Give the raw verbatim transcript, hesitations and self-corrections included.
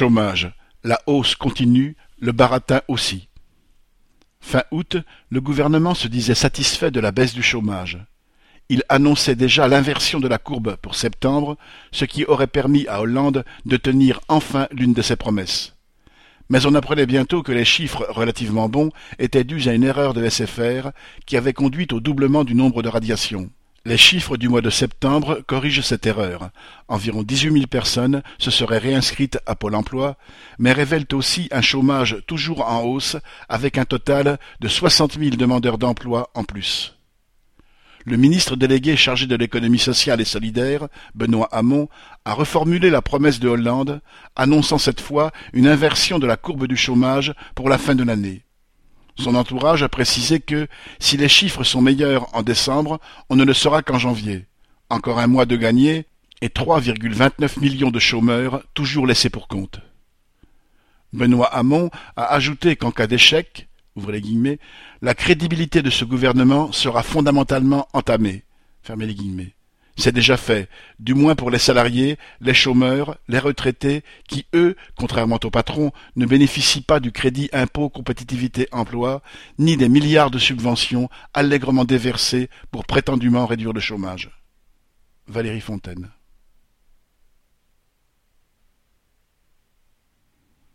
Chômage. La hausse continue, le baratin aussi. Fin août, le gouvernement se disait satisfait de la baisse du chômage. Il annonçait déjà l'inversion de la courbe pour septembre, ce qui aurait permis à Hollande de tenir enfin l'une de ses promesses. Mais on apprenait bientôt que les chiffres relativement bons étaient dus à une erreur de S F R qui avait conduit au doublement du nombre de radiations. Les chiffres du mois de septembre corrigent cette erreur. Environ dix-huit mille personnes se seraient réinscrites à Pôle emploi, mais révèlent aussi un chômage toujours en hausse, avec un total de soixante mille demandeurs d'emploi en plus. Le ministre délégué chargé de l'économie sociale et solidaire, Benoît Hamon, a reformulé la promesse de Hollande, annonçant cette fois une inversion de la courbe du chômage pour la fin de l'année. Son entourage a précisé que, si les chiffres sont meilleurs en décembre, on ne le saura qu'en janvier. Encore un mois de gagné et trois virgule vingt-neuf millions de chômeurs toujours laissés pour compte. Benoît Hamon a ajouté qu'en cas d'échec, ouvrez les guillemets, la crédibilité de ce gouvernement sera fondamentalement entamée. Fermez les guillemets. C'est déjà fait, du moins pour les salariés, les chômeurs, les retraités, qui, eux, contrairement aux patrons, ne bénéficient pas du crédit impôt compétitivité emploi, ni des milliards de subventions allègrement déversées pour prétendument réduire le chômage. Valérie Fontaine.